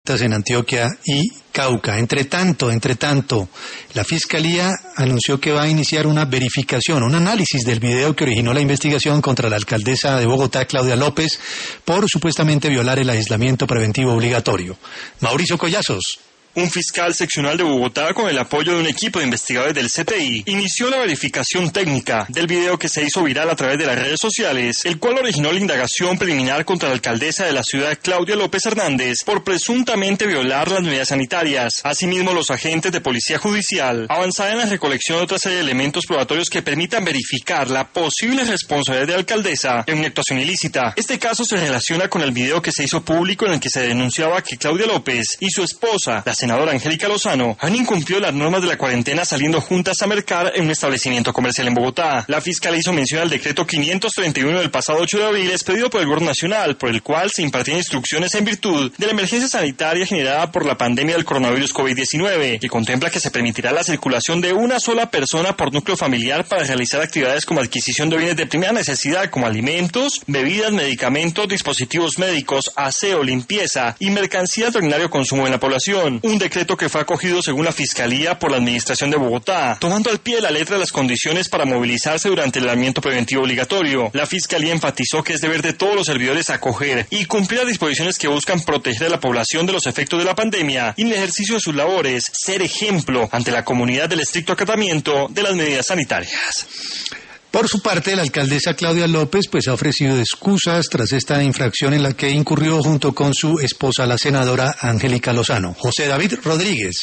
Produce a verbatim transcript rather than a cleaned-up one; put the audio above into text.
en Antioquia y Cauca. Entre tanto, entre tanto, la Fiscalía anunció que va a iniciar una verificación, un análisis del video que originó la investigación contra la alcaldesa de Bogotá, Claudia López, por supuestamente violar el aislamiento preventivo obligatorio. Mauricio Collazos. Un fiscal seccional de Bogotá, con el apoyo de un equipo de investigadores del C T I, inició la verificación técnica del video que se hizo viral a través de las redes sociales, el cual originó la indagación preliminar contra la alcaldesa de la ciudad, Claudia López Hernández, por presuntamente violar las medidas sanitarias. Asimismo, los agentes de policía judicial avanzaron en la recolección de otra serie de elementos probatorios que permitan verificar la posible responsabilidad de la alcaldesa en una actuación ilícita. Este caso se relaciona con el video que se hizo público en el que se denunciaba que Claudia López y su esposa, la senadora Angélica Lozano, han incumplido las normas de la cuarentena saliendo juntas a mercar en un establecimiento comercial en Bogotá. La fiscalía hizo mención al decreto quinientos treinta y uno del pasado ocho de abril, expedido por el Gobierno Nacional, por el cual se impartían instrucciones en virtud de la emergencia sanitaria generada por la pandemia del coronavirus COVID diecinueve, que contempla que se permitirá la circulación de una sola persona por núcleo familiar para realizar actividades como adquisición de bienes de primera necesidad, como alimentos, bebidas, medicamentos, dispositivos médicos, aseo, limpieza y mercancías de ordinario consumo en la población. Un decreto que fue acogido, según la Fiscalía, por la Administración de Bogotá, tomando al pie de la letra las condiciones para movilizarse durante el aislamiento preventivo obligatorio. La Fiscalía enfatizó que es deber de todos los servidores acoger y cumplir las disposiciones que buscan proteger a la población de los efectos de la pandemia y en el ejercicio de sus labores, ser ejemplo ante la comunidad del estricto acatamiento de las medidas sanitarias. Por su parte, la alcaldesa Claudia López pues ha ofrecido excusas tras esta infracción en la que incurrió junto con su esposa, la senadora Angélica Lozano. José David Rodríguez.